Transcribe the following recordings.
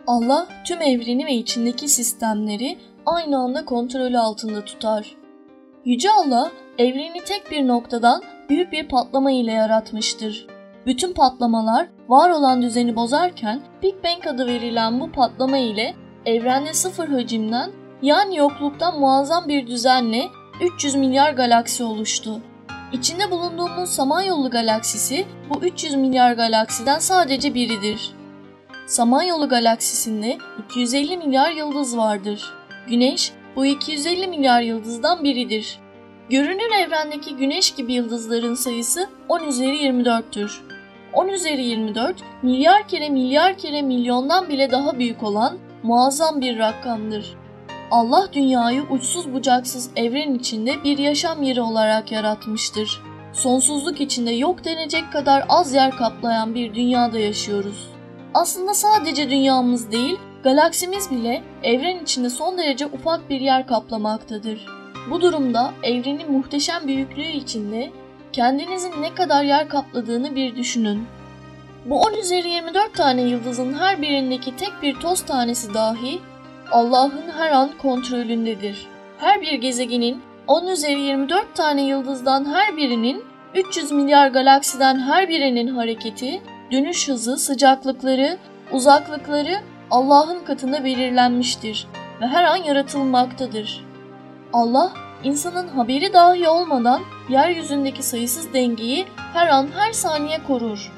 Allah tüm evreni ve içindeki sistemleri aynı anda kontrolü altında tutar. Yüce Allah evreni tek bir noktadan büyük bir patlama ile yaratmıştır. Bütün patlamalar var olan düzeni bozarken Big Bang adı verilen bu patlama ile evrende sıfır hacimden yani yokluktan muazzam bir düzenle 300 milyar galaksi oluştu. İçinde bulunduğumuz Samanyolu galaksisi bu 300 milyar galaksiden sadece biridir. Samanyolu galaksisinde 250 milyar yıldız vardır. Güneş bu 250 milyar yıldızdan biridir. Görünür evrendeki güneş gibi yıldızların sayısı 10 üzeri 24'tür. 10 üzeri 24 milyar kere milyondan bile daha büyük olan muazzam bir rakamdır. Allah dünyayı uçsuz bucaksız evren içinde bir yaşam yeri olarak yaratmıştır. Sonsuzluk içinde yok denecek kadar az yer kaplayan bir dünyada yaşıyoruz. Aslında sadece dünyamız değil, galaksimiz bile evren içinde son derece ufak bir yer kaplamaktadır. Bu durumda evrenin muhteşem büyüklüğü içinde kendinizin ne kadar yer kapladığını bir düşünün. Bu 10 üzeri 24 tane yıldızın her birindeki tek bir toz tanesi dahi Allah'ın her an kontrolündedir. Her bir gezegenin 10 üzeri 24 tane yıldızdan her birinin 300 milyar galaksiden her birinin hareketi, dönüş hızı, sıcaklıkları, uzaklıkları Allah'ın katında belirlenmiştir ve her an yaratılmaktadır. Allah, insanın haberi dahi olmadan yeryüzündeki sayısız dengeyi her an her saniye korur.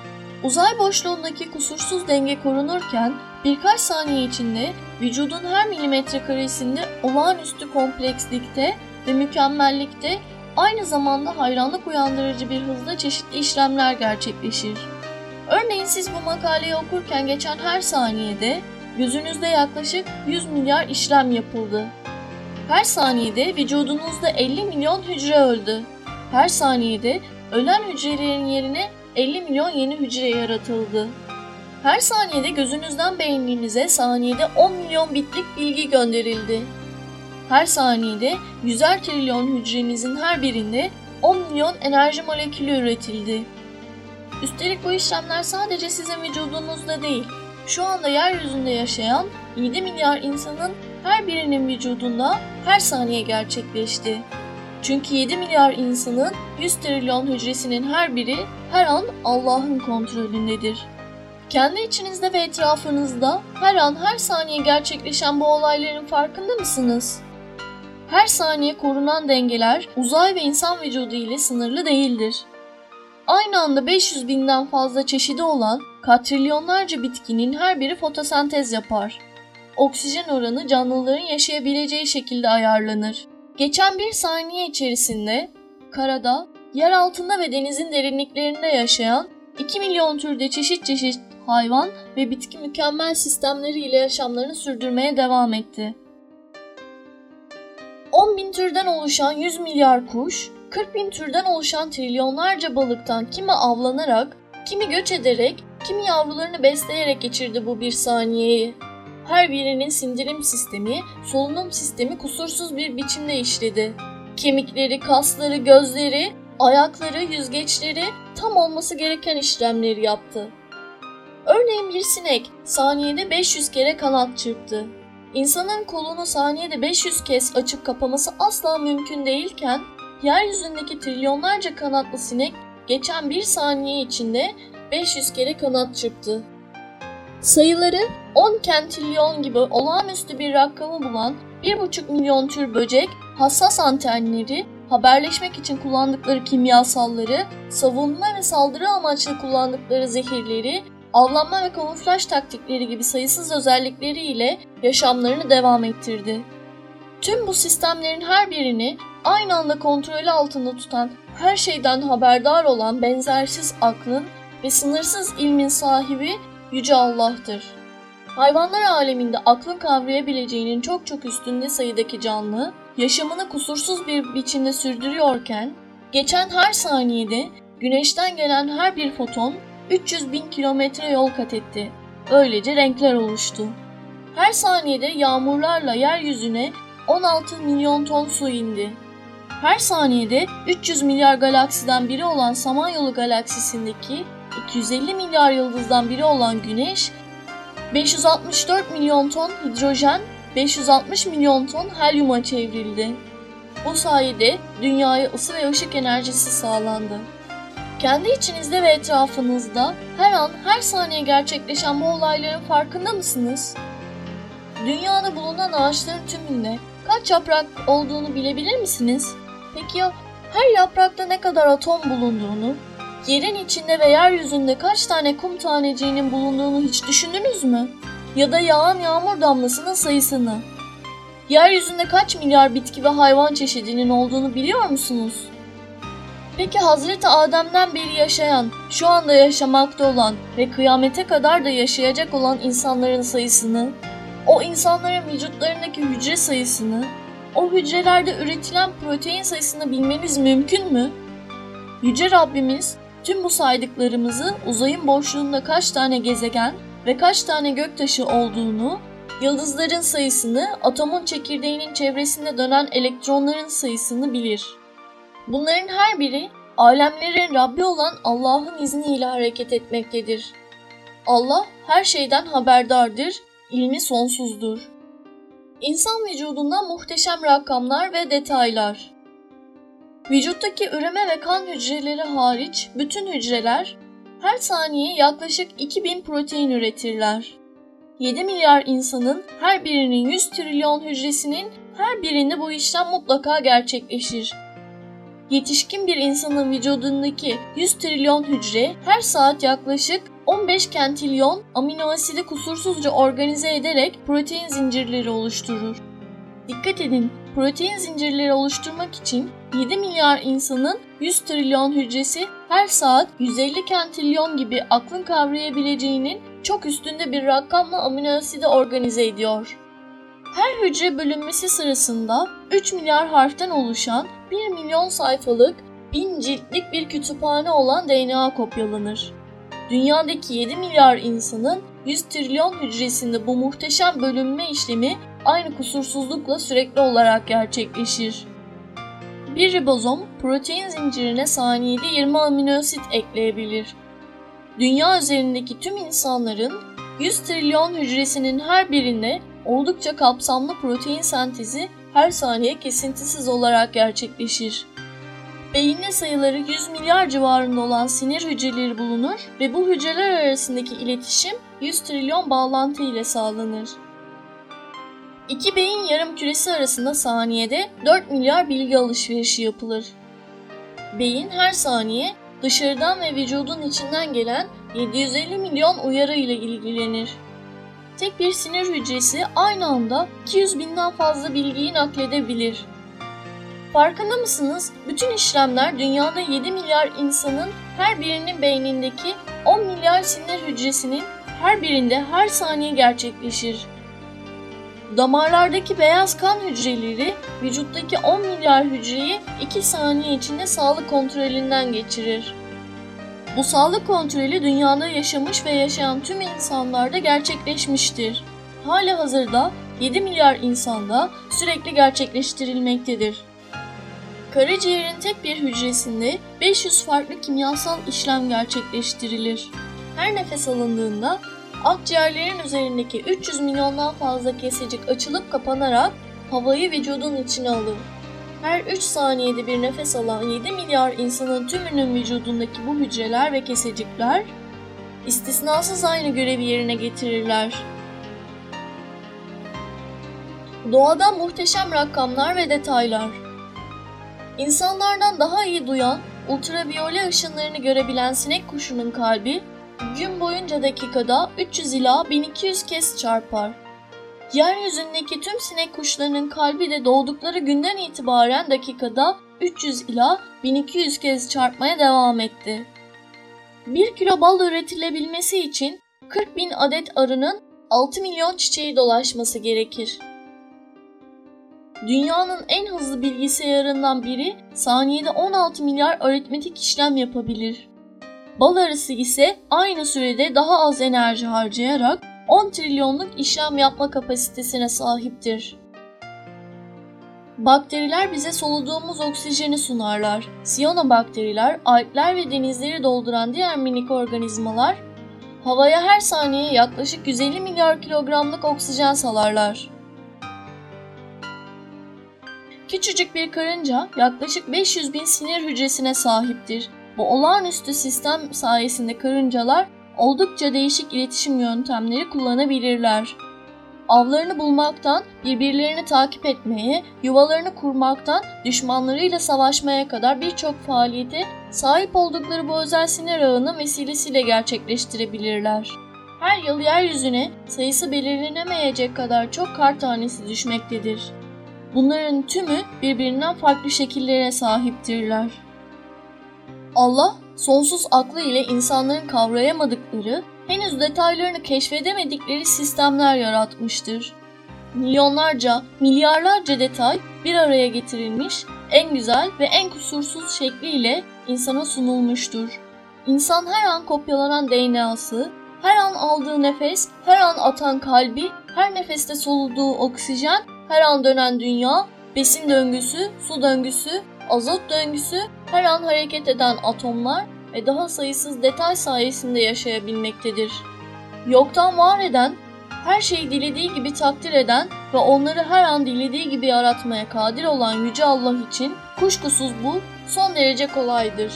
Uzay boşluğundaki kusursuz denge korunurken birkaç saniye içinde vücudun her milimetre karesinde olağanüstü komplekslikte ve mükemmellikte aynı zamanda hayranlık uyandırıcı bir hızla çeşitli işlemler gerçekleşir. Örneğin siz bu makaleyi okurken geçen her saniyede gözünüzde yaklaşık 100 milyar işlem yapıldı. Her saniyede vücudunuzda 50 milyon hücre öldü. Her saniyede ölen hücrelerin yerine 50 milyon yeni hücre yaratıldı. Her saniyede gözünüzden beyninize saniyede 10 milyon bitlik bilgi gönderildi. Her saniyede 100'er trilyon hücrenizin her birinde 10 milyon enerji molekülü üretildi. Üstelik bu işlemler sadece sizin vücudunuzda değil, şu anda yeryüzünde yaşayan 7 milyar insanın her birinin vücudunda her saniye gerçekleşti. Çünkü 7 milyar insanın 100 trilyon hücresinin her biri her an Allah'ın kontrolündedir. Kendi içinizde ve etrafınızda her an her saniye gerçekleşen bu olayların farkında mısınız? Her saniye korunan dengeler uzay ve insan vücudu ile sınırlı değildir. Aynı anda 500 binden fazla çeşidi olan katrilyonlarca bitkinin her biri fotosentez yapar. Oksijen oranı canlıların yaşayabileceği şekilde ayarlanır. Geçen bir saniye içerisinde karada, yer altında ve denizin derinliklerinde yaşayan 2 milyon türde çeşit hayvan ve bitki mükemmel sistemleriyle yaşamlarını sürdürmeye devam etti. 10 bin türden oluşan 100 milyar kuş, 40 bin türden oluşan trilyonlarca balıktan kimi avlanarak, kimi göç ederek, kimi yavrularını besleyerek geçirdi bu bir saniyeyi. Her birinin sindirim sistemi, solunum sistemi kusursuz bir biçimde işledi. Kemikleri, kasları, gözleri, ayakları, yüzgeçleri tam olması gereken işlemleri yaptı. Örneğin bir sinek saniyede 500 kere kanat çırptı. İnsanın kolunu saniyede 500 kez açıp kapaması asla mümkün değilken, yeryüzündeki trilyonlarca kanatlı sinek geçen bir saniye içinde 500 kere kanat çırptı. Sayıları 10 kentilyon gibi olağanüstü bir rakamı bulan 1,5 milyon tür böcek, hassas antenleri, haberleşmek için kullandıkları kimyasalları, savunma ve saldırı amaçlı kullandıkları zehirleri, avlanma ve kamuflaj taktikleri gibi sayısız özellikleriyle yaşamlarını devam ettirdi. Tüm bu sistemlerin her birini aynı anda kontrolü altında tutan, her şeyden haberdar olan benzersiz aklın ve sınırsız ilmin sahibi Yüce Allah'tır. Hayvanlar aleminde aklın kavrayabileceğinin çok üstünde sayıdaki canlı, yaşamını kusursuz bir biçimde sürdürüyorken, geçen her saniyede güneşten gelen her bir foton 300 bin kilometre yol kat etti. Böylece renkler oluştu. Her saniyede yağmurlarla yeryüzüne 16 milyon ton su indi. Her saniyede 300 milyar galaksiden biri olan Samanyolu galaksisindeki 250 milyar yıldızdan biri olan Güneş, 564 milyon ton hidrojen, 560 milyon ton helyuma çevrildi. Bu sayede dünyaya ısı ve ışık enerjisi sağlandı. Kendi içinizde ve etrafınızda her an, her saniye gerçekleşen bu olayların farkında mısınız? Dünyada bulunan ağaçların tümünde kaç yaprak olduğunu bilebilir misiniz? Peki ya her yaprakta ne kadar atom bulunduğunu, yerin içinde ve yeryüzünde kaç tane kum taneciğinin bulunduğunu hiç düşündünüz mü? Ya da yağan yağmur damlasının sayısını? Yeryüzünde kaç milyar bitki ve hayvan çeşidinin olduğunu biliyor musunuz? Peki Hazreti Adem'den beri yaşayan, şu anda yaşamakta olan ve kıyamete kadar da yaşayacak olan insanların sayısını, o insanların vücutlarındaki hücre sayısını, o hücrelerde üretilen protein sayısını bilmeniz mümkün mü? Yüce Rabbimiz tüm bu saydıklarımızı uzayın boşluğunda kaç tane gezegen ve kaç tane göktaşı olduğunu, yıldızların sayısını, atomun çekirdeğinin çevresinde dönen elektronların sayısını bilir. Bunların her biri alemlerin Rabbi olan Allah'ın izniyle hareket etmektedir. Allah her şeyden haberdardır, ilmi sonsuzdur. İnsan vücudunda muhteşem rakamlar ve detaylar. Vücuttaki üreme ve kan hücreleri hariç bütün hücreler her saniye yaklaşık 2000 protein üretirler. 7 milyar insanın her birinin 100 trilyon hücresinin her birinde bu işlem mutlaka gerçekleşir. Yetişkin bir insanın vücudundaki 100 trilyon hücre her saat yaklaşık 15 kentilyon amino asidi kusursuzca organize ederek protein zincirleri oluşturur. Dikkat edin, protein zincirleri oluşturmak için 7 milyar insanın 100 trilyon hücresi her saat 150 kentilyon gibi aklın kavrayabileceğinin çok üstünde bir rakamla amino asidi organize ediyor. Her hücre bölünmesi sırasında 3 milyar harften oluşan 1 milyon sayfalık 1000 ciltlik bir kütüphane olan DNA kopyalanır. Dünyadaki 7 milyar insanın 100 trilyon hücresinde bu muhteşem bölünme işlemi aynı kusursuzlukla sürekli olarak gerçekleşir. Bir ribozom protein zincirine saniyede 20 amino asit ekleyebilir. Dünya üzerindeki tüm insanların 100 trilyon hücresinin her birinde oldukça kapsamlı protein sentezi her saniye kesintisiz olarak gerçekleşir. Beyinde sayıları 100 milyar civarında olan sinir hücreleri bulunur ve bu hücreler arasındaki iletişim 100 trilyon bağlantı ile sağlanır. İki beyin yarımküresi arasında saniyede 4 milyar bilgi alışverişi yapılır. Beyin her saniye dışarıdan ve vücudun içinden gelen 750 milyon uyarı ile ilgilenir. Tek bir sinir hücresi aynı anda 200 binden fazla bilgiyi nakledebilir. Farkında mısınız? Bütün işlemler dünyada 7 milyar insanın her birinin beynindeki 10 milyar sinir hücresinin her birinde her saniye gerçekleşir. Damarlardaki beyaz kan hücreleri vücuttaki 10 milyar hücreyi 2 saniye içinde sağlık kontrolünden geçirir. Bu sağlık kontrolü dünyada yaşamış ve yaşayan tüm insanlarda gerçekleşmiştir. Halihazırda 7 milyar insanda sürekli gerçekleştirilmektedir. Karaciğerin tek bir hücresinde 500 farklı kimyasal işlem gerçekleştirilir. Her nefes alındığında akciğerlerin üzerindeki 300 milyondan fazla kesecik açılıp kapanarak havayı vücudun içine alır. Her 3 saniyede bir nefes alan 7 milyar insanın tümünün vücudundaki bu hücreler ve kesecikler istisnasız aynı görevi yerine getirirler. Doğada muhteşem rakamlar ve detaylar. İnsanlardan daha iyi duyan, ultraviyole ışınlarını görebilen sinek kuşunun kalbi gün boyunca dakikada 300 ila 1200 kez çarpar. Yeryüzündeki tüm sinek kuşlarının kalbi de doğdukları günden itibaren dakikada 300 ila 1200 kez çarpmaya devam etti. 1 kilo bal üretilebilmesi için 40 bin adet arının 6 milyon çiçeği dolaşması gerekir. Dünyanın en hızlı bilgisayarından biri saniyede 16 milyar aritmetik işlem yapabilir. Bal arısı ise aynı sürede daha az enerji harcayarak 10 trilyonluk işlem yapma kapasitesine sahiptir. Bakteriler bize soluduğumuz oksijeni sunarlar. Siyanobakteriler, alpler ve denizleri dolduran diğer minik organizmalar, Havaya her saniye yaklaşık 150 milyar kilogramlık oksijen salarlar. Küçücük bir karınca yaklaşık 500 bin sinir hücresine sahiptir. Bu olağanüstü sistem sayesinde karıncalar oldukça değişik iletişim yöntemleri kullanabilirler. Avlarını bulmaktan, birbirlerini takip etmeye, yuvalarını kurmaktan, düşmanlarıyla savaşmaya kadar birçok faaliyete sahip oldukları bu özel sinir ağının vesilesiyle gerçekleştirebilirler. Her yıl yeryüzüne sayısı belirlenemeyecek kadar çok kar tanesi düşmektedir. Bunların tümü birbirinden farklı şekillere sahiptirler. Allah, sonsuz aklı ile insanların kavrayamadıkları, henüz detaylarını keşfedemedikleri sistemler yaratmıştır. Milyonlarca, milyarlarca detay bir araya getirilmiş, en güzel ve en kusursuz şekliyle insana sunulmuştur. İnsan her an kopyalanan DNA'sı, her an aldığı nefes, her an atan kalbi, her nefeste soluduğu oksijen, her an dönen dünya, besin döngüsü, su döngüsü, azot döngüsü, her an hareket eden atomlar ve daha sayısız detay sayesinde yaşayabilmektedir. Yoktan var eden, her şeyi dilediği gibi takdir eden ve onları her an dilediği gibi yaratmaya kadir olan Yüce Allah için kuşkusuz bu son derece kolaydır.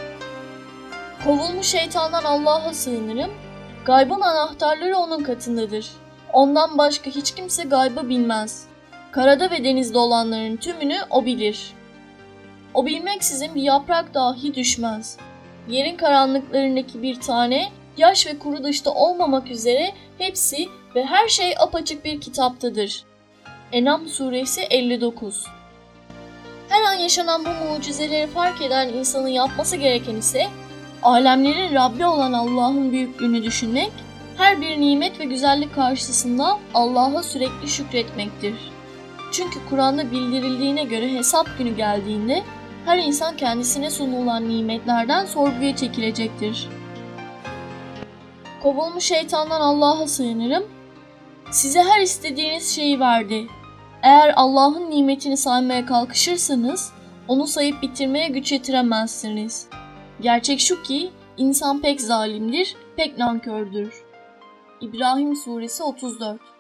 Kovulmuş şeytandan Allah'a sığınırım, gaybın anahtarları onun katındadır. Ondan başka hiç kimse gaybı bilmez. Karada ve denizde olanların tümünü o bilir. O bilmeksizin bir yaprak dahi düşmez. Yerin karanlıklarındaki bir tane, yaş ve kuru dışta olmamak üzere hepsi ve her şey apaçık bir kitaptadır. En'am suresi 59. Her an yaşanan bu mucizeleri fark eden insanın yapması gereken ise, alemlerin Rabbi olan Allah'ın büyüklüğünü düşünmek, her bir nimet ve güzellik karşısında Allah'a sürekli şükretmektir. Çünkü Kur'an'da bildirildiğine göre hesap günü geldiğinde her insan kendisine sunulan nimetlerden sorguya çekilecektir. Kovulmuş şeytandan Allah'a sığınırım. Size her istediğiniz şeyi verdi. Eğer Allah'ın nimetini saymaya kalkışırsanız onu sayıp bitirmeye güç yetiremezsiniz. Gerçek şu ki insan pek zalimdir, pek nankördür. İbrahim suresi 34.